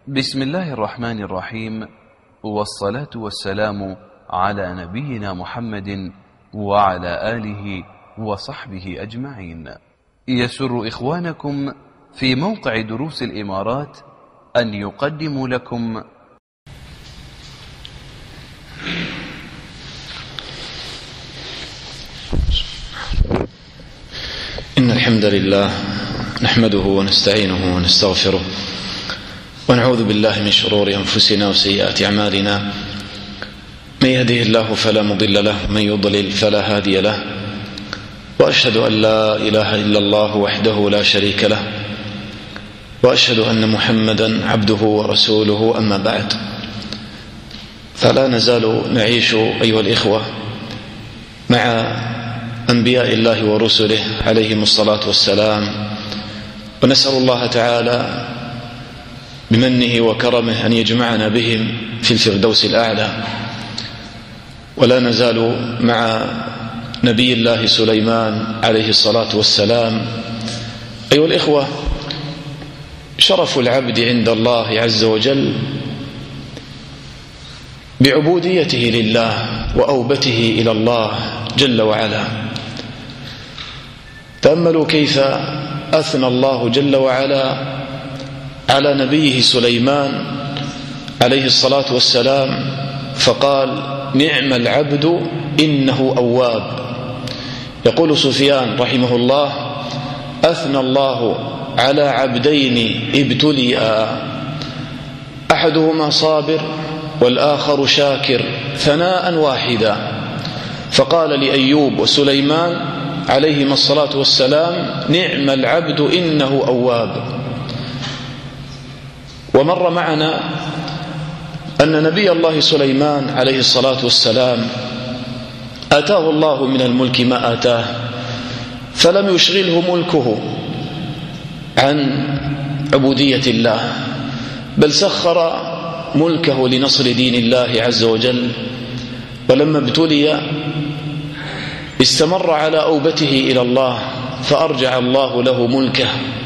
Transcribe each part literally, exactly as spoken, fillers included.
بسم الله الرحمن الرحيم، والصلاة والسلام على نبينا محمد وعلى آله وصحبه أجمعين. يسر إخوانكم في موقع دروس الإمارات أن يقدموا لكم إن الحمد لله نحمده ونستعينه ونستغفره ونعوذ بالله من شرور أنفسنا وسيئات أعمالنا. من يهده الله فلا مضل له ومن يضلل فلا هادي له، وأشهد أن لا إله إلا الله وحده لا شريك له، وأشهد أن محمدا عبده ورسوله. أما بعد، فلا نزال نعيش أيها الإخوة مع أنبياء الله ورسله عليهم الصلاة والسلام، ونسأل الله تعالى بمنه وكرمه أن يجمعنا بهم في الفردوس الأعلى. ولا نزال مع نبي الله سليمان عليه الصلاة والسلام. أيها الإخوة، شرف العبد عند الله عز وجل بعبوديته لله وأوبته إلى الله جل وعلا. تأملوا كيف أثنى الله جل وعلا على نبيه سليمان عليه الصلاة والسلام، فقال: نعم العبد إنه أواب. يقول سفيان رحمه الله: أثنى الله على عبدين ابتليا، أحدهما صابر والآخر شاكر، ثناء واحدا. فقال لأيوب وسليمان عليهما الصلاة والسلام: نعم العبد إنه أواب. ومر معنا أن نبي الله سليمان عليه الصلاة والسلام آتاه الله من الملك ما آتاه، فلم يشغله ملكه عن عبودية الله، بل سخر ملكه لنصر دين الله عز وجل. ولما ابتلي استمر على أوبته إلى الله، فأرجع الله له ملكه.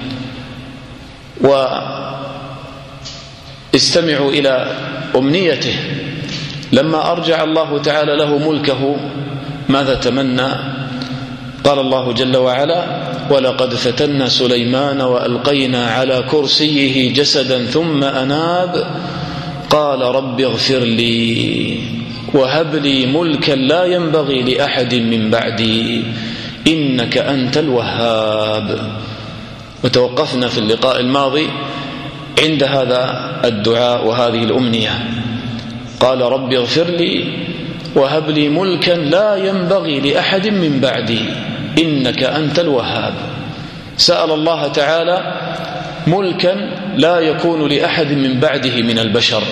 واستمعوا إلى أمنيته، لما أرجع الله تعالى له ملكه ماذا تمنى؟ قال الله جل وعلا: ولقد فتنا سليمان وألقينا على كرسيه جسدا ثم أناب قال رب اغفر لي وهب لي ملكا لا ينبغي لأحد من بعدي إنك أنت الوهاب. وتوقفنا في اللقاء الماضي عند هذا الدعاء وهذه الأمنية. قال رب اغفر لي وهب لي ملكا لا ينبغي لأحد من بعدي إنك أنت الوهاب. سأل الله تعالى ملكا لا يكون لأحد من بعده من البشر،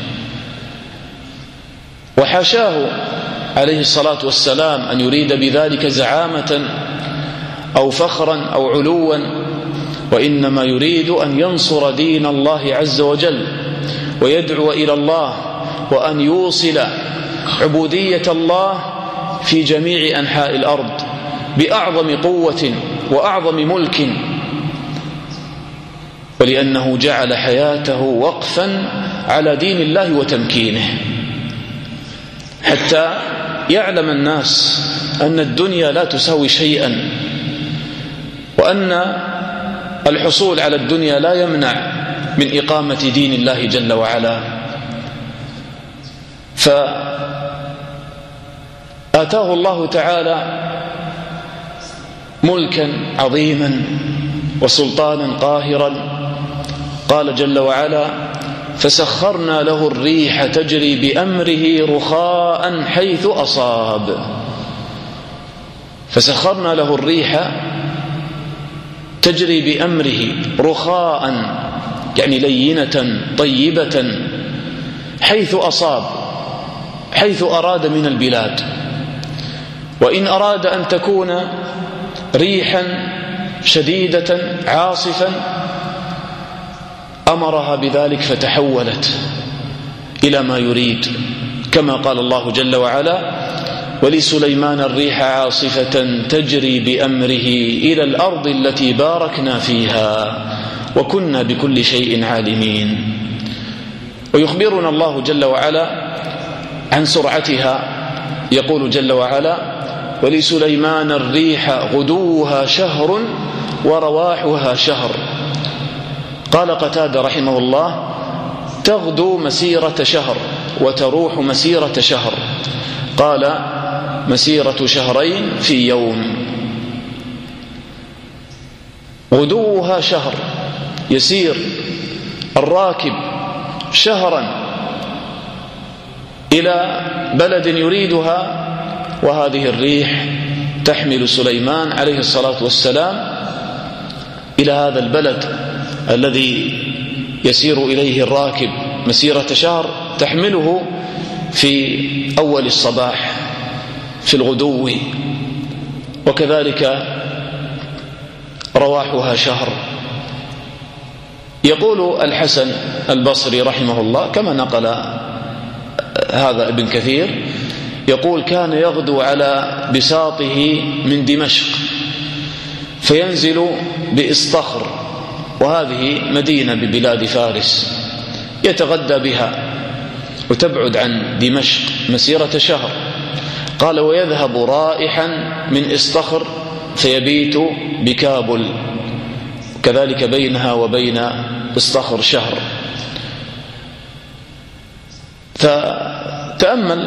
وحاشاه عليه الصلاة والسلام أن يريد بذلك زعامة أو فخرا أو علوا، وإنما يريد أن ينصر دين الله عز وجل ويدعو إلى الله، وأن يوصل عبودية الله في جميع أنحاء الأرض بأعظم قوة وأعظم ملك، ولأنه جعل حياته وقفا على دين الله وتمكينه، حتى يعلم الناس أن الدنيا لا تساوي شيئا، وأن الحصول على الدنيا لا يمنع من إقامة دين الله جل وعلا. فآتاه الله تعالى ملكا عظيما وسلطانا قاهرا. قال جل وعلا: فسخرنا له الريح تجري بأمره رخاء حيث أصاب. فسخرنا له الريح تجري بأمره رخاء، يعني لينة طيبة، حيث أصاب، حيث أراد من البلاد. وإن أراد أن تكون ريحا شديدة عاصفا أمرها بذلك فتحولت إلى ما يريد، كما قال الله جل وعلا: ولسليمان الريح عاصفة تجري بأمره إلى الأرض التي باركنا فيها وكنا بكل شيء عالمين. ويخبرنا الله جل وعلا عن سرعتها، يقول جل وعلا: ولسليمان الريح غدوها شهر ورواحها شهر. قال قتادة رحمه الله: تغدو مسيرة شهر وتروح مسيرة شهر. قال: مسيرة شهرين في يوم. غدوها شهر، يسير الراكب شهرا إلى بلد يريدها، وهذه الريح تحمل سليمان عليه الصلاة والسلام إلى هذا البلد الذي يسير إليه الراكب مسيرة شهر، تحمله في أول الصباح في الغدو، وكذلك رواحها شهر. يقول الحسن البصري رحمه الله كما نقل هذا ابن كثير، يقول: كان يغدو على بساطه من دمشق فينزل بإسطخر، وهذه مدينة ببلاد فارس، يتغدى بها وتبعد عن دمشق مسيرة شهر. قال: ويذهب رائحا من إسطخر فيبيت بكابل، كذلك بينها وبين إسطخر شهر. فتأمل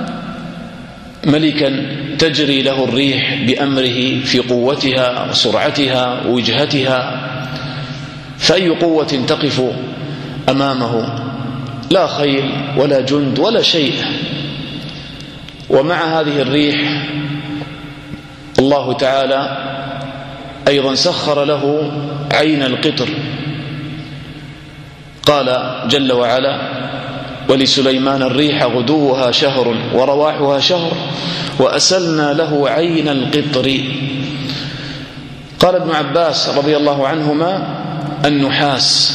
ملكا تجري له الريح بأمره في قوتها وسرعتها ووجهتها، فأي قوة تقف أمامه؟ لا خيل ولا جند ولا شيء. ومع هذه الريح الله تعالى أيضا سخر له عين القطر. قال جل وعلا: ولسليمان الريح غدوها شهر ورواحها شهر وأسلنا له عين القطر. قال ابن عباس رضي الله عنهما: النحاس.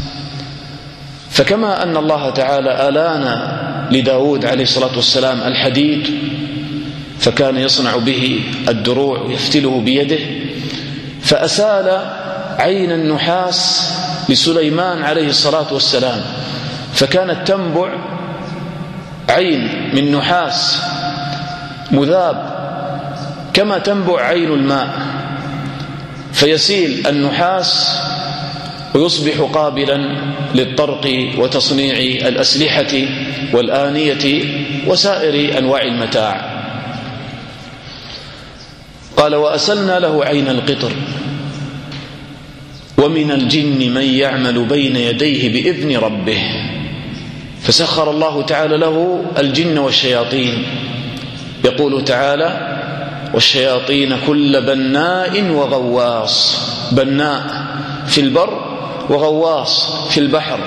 فكما أن الله تعالى ألان لداود عليه الصلاة والسلام الحديد فكان يصنع به الدروع ويفتله بيده، فأسال عين النحاس لسليمان عليه الصلاة والسلام، فكانت تنبع عين من نحاس مذاب كما تنبع عين الماء، فيسيل النحاس ويصبح قابلا للطرق وتصنيع الأسلحة والآنية وسائر أنواع المتاع. قال: وأسلنا له عين القطر ومن الجن من يعمل بين يديه بإذن ربه. فسخر الله تعالى له الجن والشياطين. يقول تعالى: والشياطين كل بناء وغواص. بناء في البر وغواص في البحر،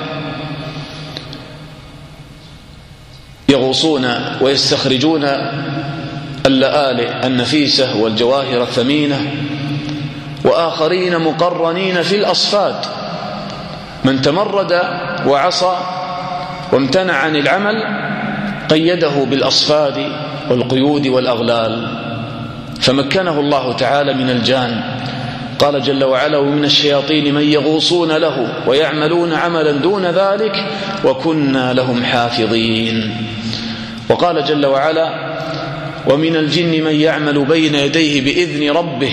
يغوصون ويستخرجون اللآلئ النفيسة والجواهر الثمينة، وآخرين مقرنين في الأصفاد. من تمرد وعصى وامتنع عن العمل قيده بالأصفاد والقيود والأغلال، فمكنه الله تعالى من الجان. قال جل وعلا: ومن الشياطين من يغوصون له ويعملون عملا دون ذلك وكنا لهم حافظين. وقال جل وعلا: ومن الجن من يعمل بين يديه بإذن ربه.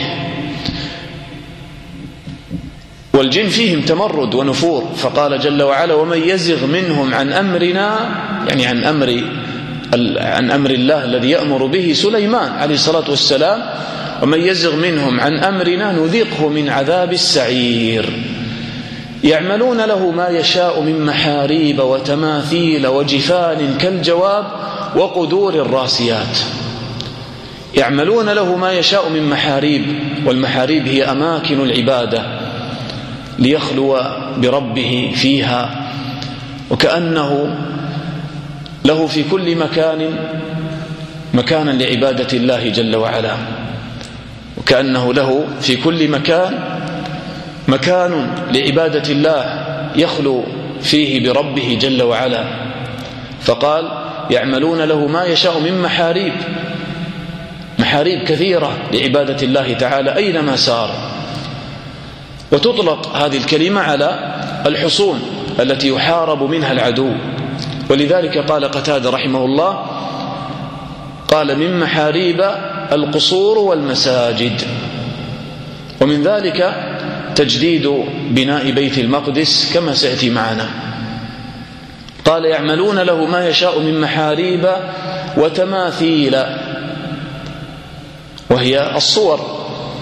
والجن فيهم تمرد ونفور، فقال جل وعلا: ومن يزغ منهم عن أمرنا، يعني عن أمر عن أمر الله الذي يأمر به سليمان عليه الصلاة والسلام، ومن يزغ منهم عن أمرنا نذيقه من عذاب السعير. يعملون له ما يشاء من محاريب وتماثيل وجفان كالجواب وقدور الراسيات. يعملون له ما يشاء من محاريب، والمحاريب هي أماكن العبادة ليخلو بربه فيها، وكأنه له في كل مكان مكانا لعبادة الله جل وعلا، وكأنه له في كل مكان مكان لعبادة الله يخلو فيه بربه جل وعلا. فقال: يعملون له ما يشاء من محاريب، محاريب كثيرة لعبادة الله تعالى أينما سار. وتطلق هذه الكلمة على الحصون التي يحارب منها العدو، ولذلك قال قتادة رحمه الله قال من محاريب القصور والمساجد. ومن ذلك تجديد بناء بيت المقدس كما سيأتي معنا. قال يعملون له ما يشاء من محاريب وتماثيل، وهي الصور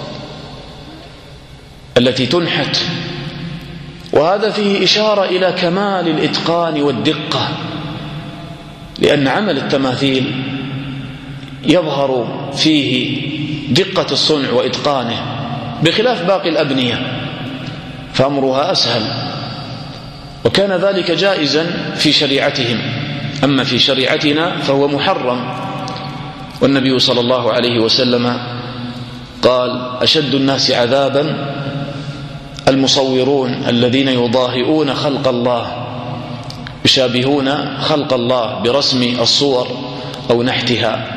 التي تنحت، وهذا فيه إشارة إلى كمال الإتقان والدقة، لأن عمل التماثيل يظهر فيه دقة الصنع وإتقانه بخلاف باقي الأبنية، فأمرها أسهل، وكان ذلك جائزا في شريعتهم. أما في شريعتنا فهو محرم. والنبي صلى الله عليه وسلم قال أشد الناس عذابا المصورون الذين يضاهئون خلق الله، يشابهون خلق الله برسم الصور أو نحتها.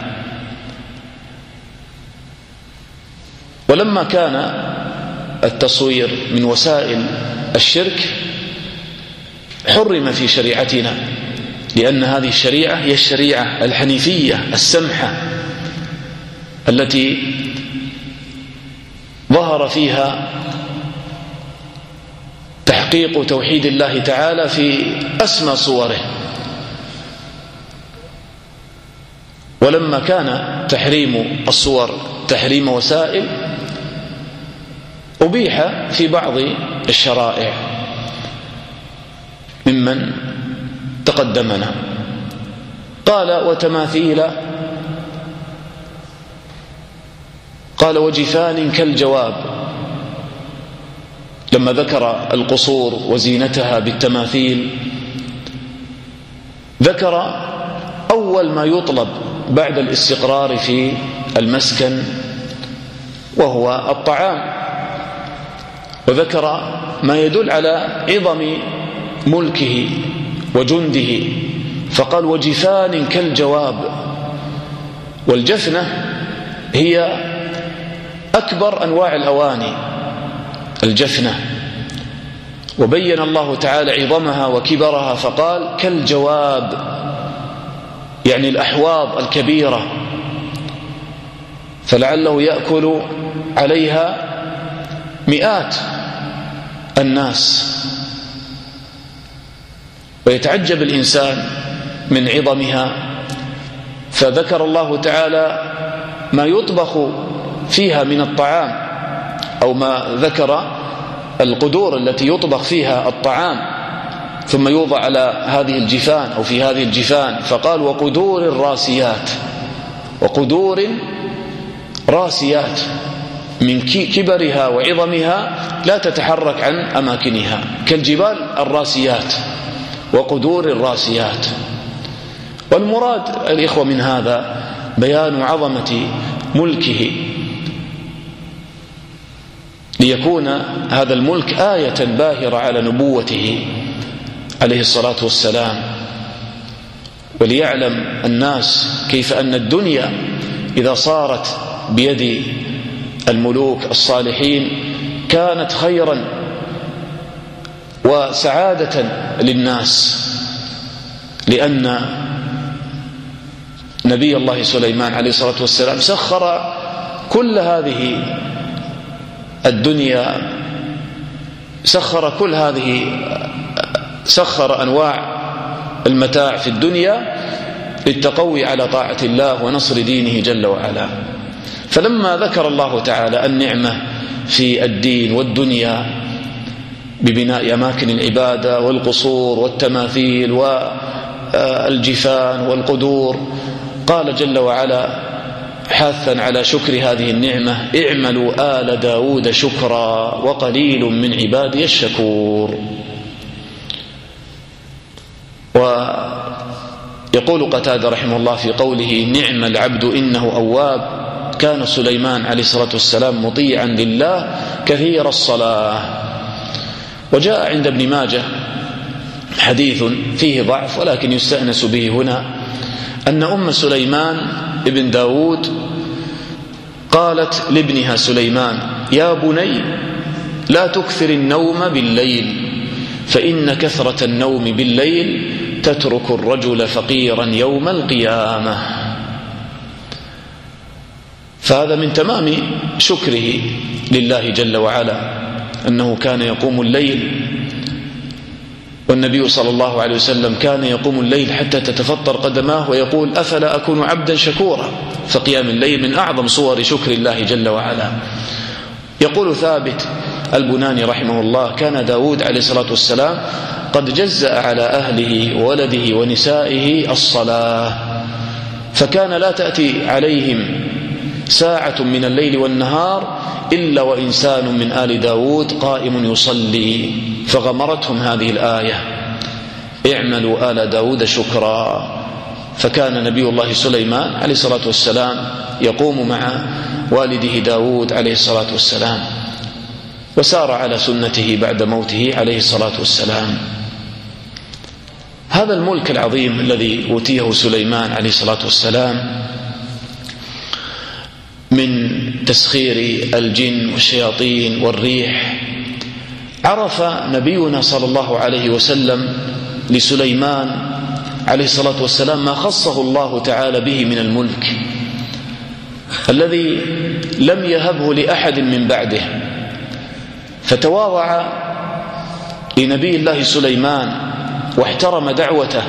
ولما كان التصوير من وسائل الشرك حرم في شريعتنا، لأن هذه الشريعة هي الشريعة الحنيفية السمحة التي ظهر فيها تحقيق توحيد الله تعالى في أسمى صوره. ولما كان تحريم الصور تحريم وسائل أبيح في بعض الشرائع ممن تقدمنا. قال وتماثيل، قال وجفان كالجواب، لما ذكر القصور وزينتها بالتماثيل ذكر أول ما يطلب بعد الاستقرار في المسكن وهو الطعام، وذكر ما يدل على عظم ملكه وجنده، فقال وجفان كالجواب. والجفنة هي أكبر أنواع الأواني، الجفنة، وبين الله تعالى عظمها وكبرها فقال كالجواب، يعني الأحواض الكبيرة، فلعله يأكل عليها مئات الناس، ويتعجب الإنسان من عظمها. فذكر الله تعالى ما يطبخ فيها من الطعام، أو ما ذكر القدور التي يطبخ فيها الطعام، ثم يوضع على هذه الجفان أو في هذه الجفان، فقال وقدور الراسيات، وقدور راسيات من كبرها وعظمها لا تتحرك عن أماكنها، كالجبال الراسيات وقدور الراسيات. والمراد الإخوة من هذا بيان عظمة ملكه، ليكون هذا الملك آية باهرة على نبوته عليه الصلاة والسلام، وليعلم الناس كيف أن الدنيا إذا صارت بيد الملوك الصالحين كانت خيرا وسعادة للناس، لأن نبي الله سليمان عليه الصلاة والسلام سخر كل هذه الدنيا، سخر كل هذه سخر أنواع المتاع في الدنيا للتقوي على طاعة الله ونصر دينه جل وعلا. فلما ذكر الله تعالى النعمة في الدين والدنيا ببناء أماكن العبادة والقصور والتماثيل والجفان والقدور، قال جل وعلا حاثا على شكر هذه النعمة اعملوا آل داود شكرا وقليل من عبادي الشكور. ويقول قتادة رحمه الله في قوله نعم العبد إنه أواب، كان سليمان عليه الصلاة والسلام مطيعا لله كثير الصلاة. وجاء عند ابن ماجه حديث فيه ضعف ولكن يستأنس به هنا، أن أم سليمان ابن داود قالت لابنها سليمان يا بني لا تكثر النوم بالليل، فإن كثرة النوم بالليل تترك الرجل فقيرا يوم القيامة. فهذا من تمام شكره لله جل وعلا أنه كان يقوم الليل، والنبي صلى الله عليه وسلم كان يقوم الليل حتى تتفطر قدماه ويقول أفلا أكون عبدا شكورا. فقيام الليل من أعظم صور شكر الله جل وعلا. يقول ثابت البناني رحمه الله كان داود عليه الصلاة والسلام قد جزأ على أهله وولده ونسائه الصلاة، فكان لا تأتي عليهم ساعة من الليل والنهار إلا وإنسان من آل داود قائم يصلي، فغمرتهم هذه الآية اعملوا آل داود شكرا. فكان نبي الله سليمان عليه الصلاة والسلام يقوم مع والده داود عليه الصلاة والسلام، وسار على سنته بعد موته عليه الصلاة والسلام. هذا الملك العظيم الذي أوتيه سليمان عليه الصلاة والسلام من تسخير الجن والشياطين والريح، عرف نبينا صلى الله عليه وسلم لسليمان عليه الصلاة والسلام ما خصه الله تعالى به من الملك الذي لم يهبه لأحد من بعده، فتواضع لنبي الله سليمان واحترم دعوته،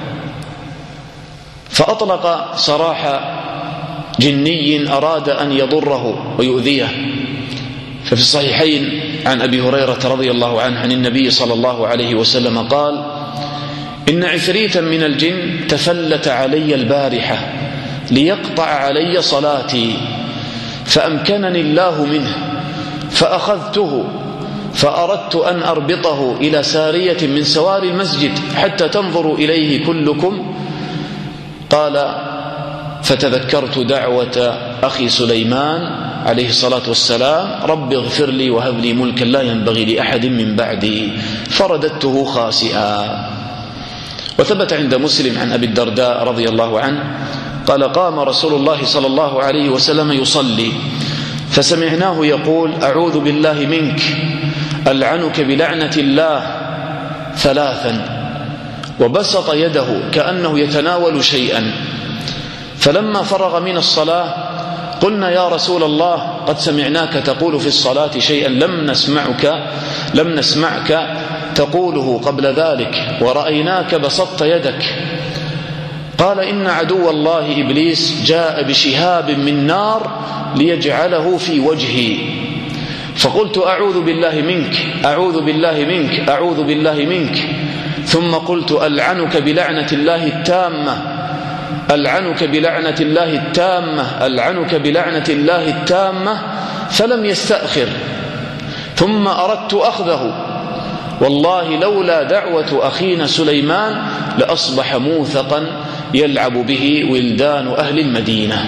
فأطلق سراح جني أراد أن يضره ويؤذيه. ففي الصحيحين عن أبي هريرة رضي الله عنه عن النبي صلى الله عليه وسلم قال إن عفريتا من الجن تفلت علي البارحة ليقطع علي صلاتي، فأمكنني الله منه فأخذته فأردت أن أربطه إلى سارية من سواري المسجد حتى تنظروا إليه كلكم. قال فتذكرت دعوة أخي سليمان عليه الصلاة والسلام رب اغفر لي وهب لي ملكا لا ينبغي لأحد من بعدي، فرددته خاسئا. وثبت عند مسلم عن أبي الدرداء رضي الله عنه قال قام رسول الله صلى الله عليه وسلم يصلي فسمعناه يقول أعوذ بالله منك ألعنك بلعنة الله ثلاثا، وبسط يده كأنه يتناول شيئا. فلما فرغ من الصلاة قلنا يا رسول الله قد سمعناك تقول في الصلاة شيئا لم نسمعك لم نسمعك تقوله قبل ذلك، ورأيناك بسطت يدك. قال إن عدو الله إبليس جاء بشهاب من نار ليجعله في وجهي، فقلت أعوذ بالله منك أعوذ بالله منك أعوذ بالله منك، ثم قلت ألعنك بلعنة الله التامة ألعنك بلعنة الله التامة ألعنك بلعنة الله التامة، فلم يستأخر. ثم أردت أخذه، والله لولا دعوة أخينا سليمان لأصبح موثقا يلعب به ولدان أهل المدينة.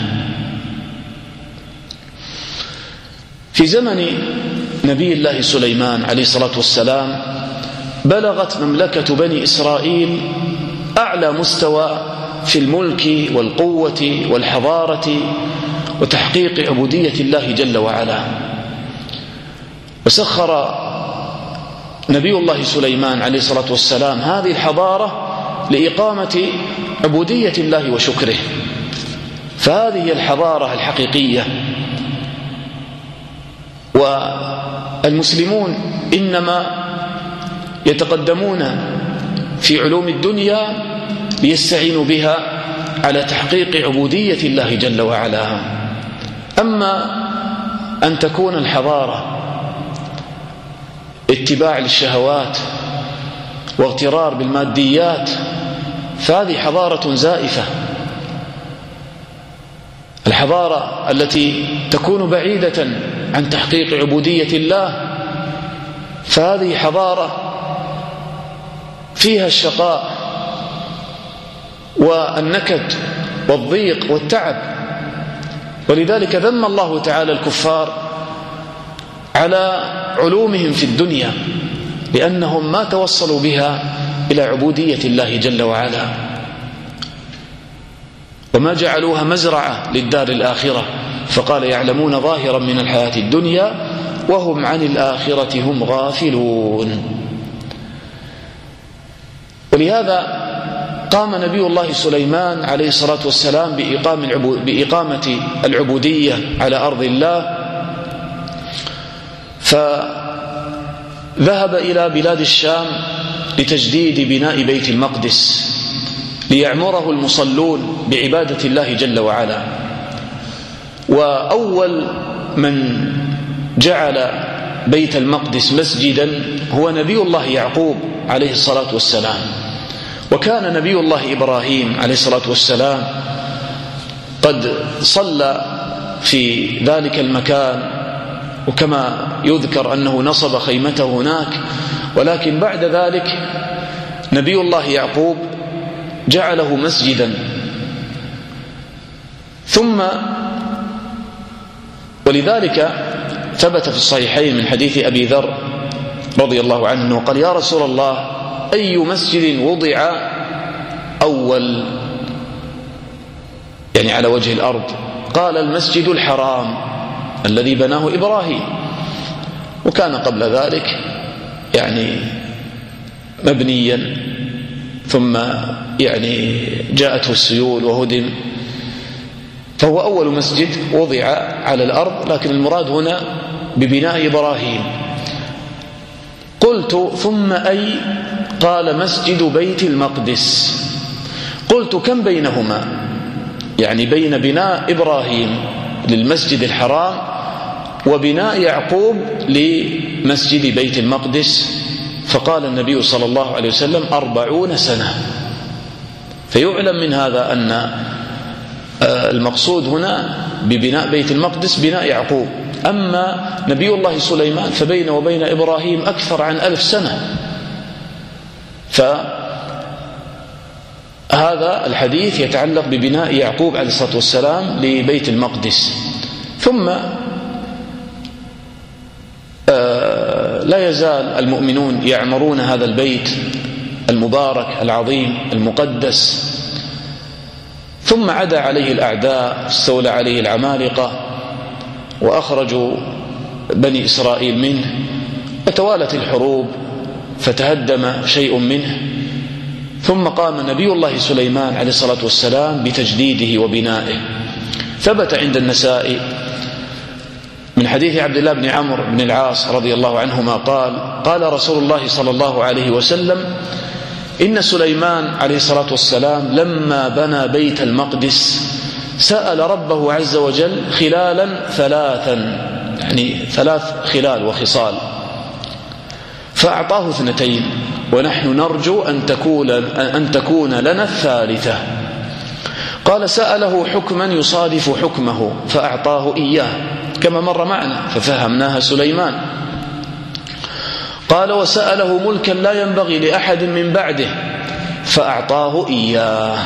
في زمن نبي الله سليمان عليه الصلاة والسلام بلغت مملكة بني إسرائيل أعلى مستوى في الملك والقوة والحضارة وتحقيق عبودية الله جل وعلا. وسخر نبي الله سليمان عليه الصلاة والسلام هذه الحضارة لإقامة عبودية الله وشكره، فهذه هي الحضارة الحقيقية. والمسلمون إنما يتقدمون في علوم الدنيا ليستعينوا بها على تحقيق عبودية الله جل وعلا. أما أن تكون الحضارة اتباع للشهوات واغترار بالماديات فهذه حضارة زائفة. الحضارة التي تكون بعيدة عن تحقيق عبودية الله فهذه حضارة فيها الشقاء والنكد والضيق والتعب. ولذلك ذم الله تعالى الكفار على علومهم في الدنيا لأنهم ما توصلوا بها إلى عبودية الله جل وعلا، وما جعلوها مزرعة للدار الآخرة، فقال يعلمون ظاهرا من الحياة الدنيا وهم عن الآخرة هم غافلون. ولهذا قام نبي الله سليمان عليه الصلاة والسلام بإقامة العبودية على أرض الله، فذهب إلى بلاد الشام لتجديد بناء بيت المقدس ليعمره المصلون بعبادة الله جل وعلا. وأول من جعل بيت المقدس مسجدا هو نبي الله يعقوب عليه الصلاة والسلام. وكان نبي الله إبراهيم عليه الصلاة والسلام قد صلى في ذلك المكان، وكما يذكر أنه نصب خيمته هناك. ولكن بعد ذلك نبي الله يعقوب جعله مسجدا. ثم ولذلك ثبت في الصحيحين من حديث أبي ذر رضي الله عنه قال: يا رسول الله، أي مسجد وضع أول يعني على وجه الأرض؟ قال: المسجد الحرام الذي بناه إبراهيم، وكان قبل ذلك يعني مبنيا، ثم يعني جاءته السيول وهدم، فهو أول مسجد وضع على الأرض، لكن المراد هنا ببناء إبراهيم. قلت: ثم أي؟ قال: مسجد بيت المقدس. قلت: كم بينهما؟ يعني بين بناء إبراهيم للمسجد الحرام وبناء يعقوب لمسجد بيت المقدس. فقال النبي صلى الله عليه وسلم: أربعون سنة. فيعلم من هذا أن المقصود هنا ببناء بيت المقدس بناء يعقوب. أما نبي الله سليمان فبين وبين إبراهيم أكثر عن ألف سنة. فهذا الحديث يتعلق ببناء يعقوب عليه الصلاة والسلام لبيت المقدس. ثم لا يزال المؤمنون يعمرون هذا البيت المبارك العظيم المقدس. ثم عدا عليه الأعداء، استولى عليه العمالقة وأخرجوا بني إسرائيل منه، وتوالت الحروب فتهدم شيء منه. ثم قام نبي الله سليمان عليه الصلاة والسلام بتجديده وبنائه. ثبت عند النسائي من حديث عبد الله بن عمرو بن العاص رضي الله عنهما قال: قال رسول الله صلى الله عليه وسلم: إن سليمان عليه الصلاة والسلام لما بنى بيت المقدس سأل ربه عز وجل خلالا ثلاثا، يعني ثلاث خلال وخصال، فأعطاه اثنتين، ونحن نرجو أن تكون, أن تكون لنا الثالثة. قال: سأله حكما يصادف حكمه فأعطاه إياه، كما مر معنا ففهمناها سليمان. قال: وسأله ملكا لا ينبغي لأحد من بعده فأعطاه إياه.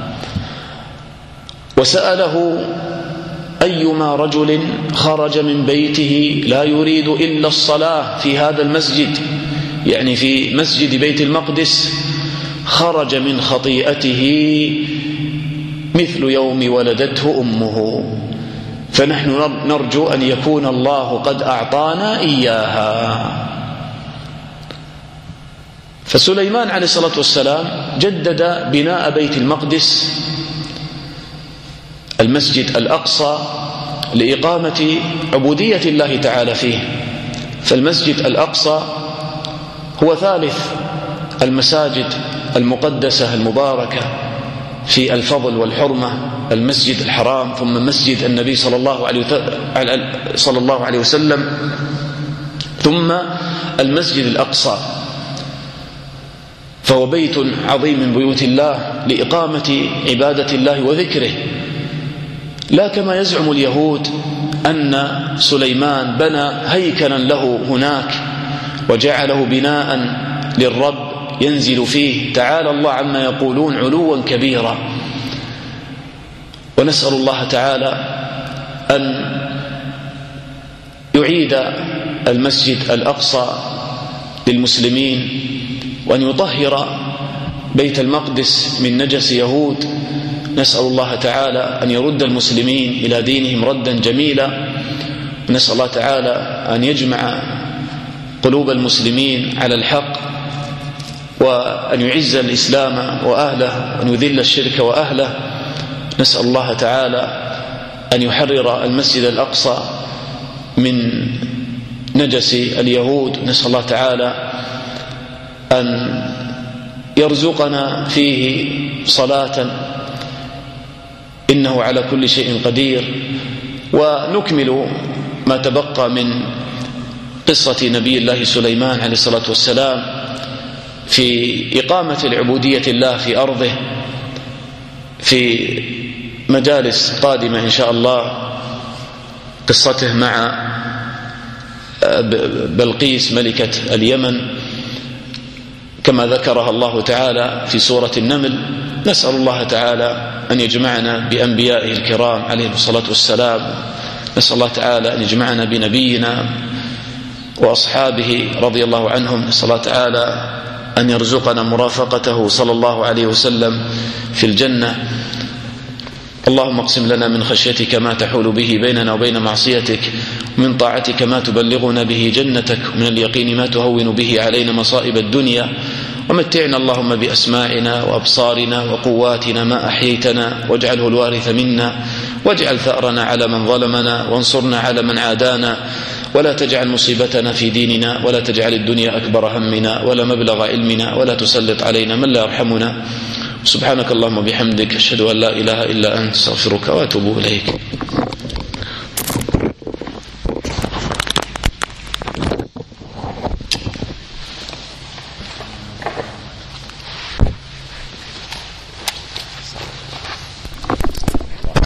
وسأله أيما رجل خرج من بيته لا يريد إلا الصلاة في هذا المسجد، يعني في مسجد بيت المقدس، خرج من خطيئته مثل يوم ولدته أمه. فنحن نرجو أن يكون الله قد أعطانا إياها. فسليمان عليه الصلاة والسلام جدد بناء بيت المقدس المسجد الأقصى لإقامة عبودية الله تعالى فيه. فالمسجد الأقصى هو ثالث المساجد المقدسة المباركة في الفضل والحرمة، المسجد الحرام، ثم مسجد النبي صلى الله عليه وسلم، ثم المسجد الأقصى. فهو بيت عظيم من بيوت الله لإقامة عبادة الله وذكره، لا كما يزعم اليهود أن سليمان بنى هيكلا له هناك وجعله بناء للرب ينزل فيه، تعالى الله عما يقولون علوا كبيرا. ونسأل الله تعالى أن يعيد المسجد الأقصى للمسلمين، وأن يطهر بيت المقدس من نجس يهود. نسأل الله تعالى أن يرد المسلمين إلى دينهم ردا جميلا. نسأل الله تعالى أن يجمع قلوب المسلمين على الحق، وأن يعز الإسلام وأهله وأن يذل الشرك وأهله. نسأل الله تعالى أن يحرر المسجد الأقصى من نجس اليهود. نسأل الله تعالى أن يرزقنا فيه صلاة إنه على كل شيء قدير. ونكمل ما تبقى من قصة نبي الله سليمان عليه الصلاة والسلام في إقامة العبودية الله في أرضه في مجالس قادمة إن شاء الله. قصته مع بلقيس ملكة اليمن كما ذكرها الله تعالى في سورة النمل. نسأل الله تعالى أن يجمعنا بأنبيائه الكرام عليهم الصلاة والسلام. نسأل الله تعالى أن يجمعنا بنبينا وأصحابه رضي الله عنهم. نسأل الله تعالى أن يرزقنا مرافقته صلى الله عليه وسلم في الجنة. اللهم اقسم لنا من خشيتك ما تحول به بيننا وبين معصيتك، ومن طاعتك ما تبلغنا به جنتك، ومن اليقين ما تهون به علينا مصائب الدنيا، ومتعنا اللهم بأسماعنا وأبصارنا وقواتنا ما أحييتنا، واجعله الوارث منا، واجعل ثأرنا على من ظلمنا، وانصرنا على من عادانا، ولا تجعل مصيبتنا في ديننا، ولا تجعل الدنيا أكبر همنا ولا مبلغ علمنا، ولا تسلط علينا من لا يرحمنا. سبحانك اللهم وبحمدك، أشهد أن لا إله إلا أنت، استغفرك وأتوب إليك.